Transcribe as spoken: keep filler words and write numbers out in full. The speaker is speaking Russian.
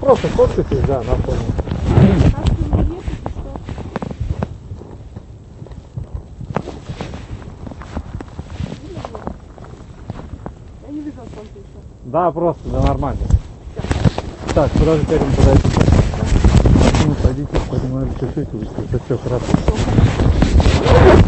просто фоткайтесь, да, на фоне. Я не вижу солнце еще. Да, просто, да, нормально. Так, подожди, Карин, подойди. Ну, пойдите, поднимаем чуть-чуть, это все хорошо.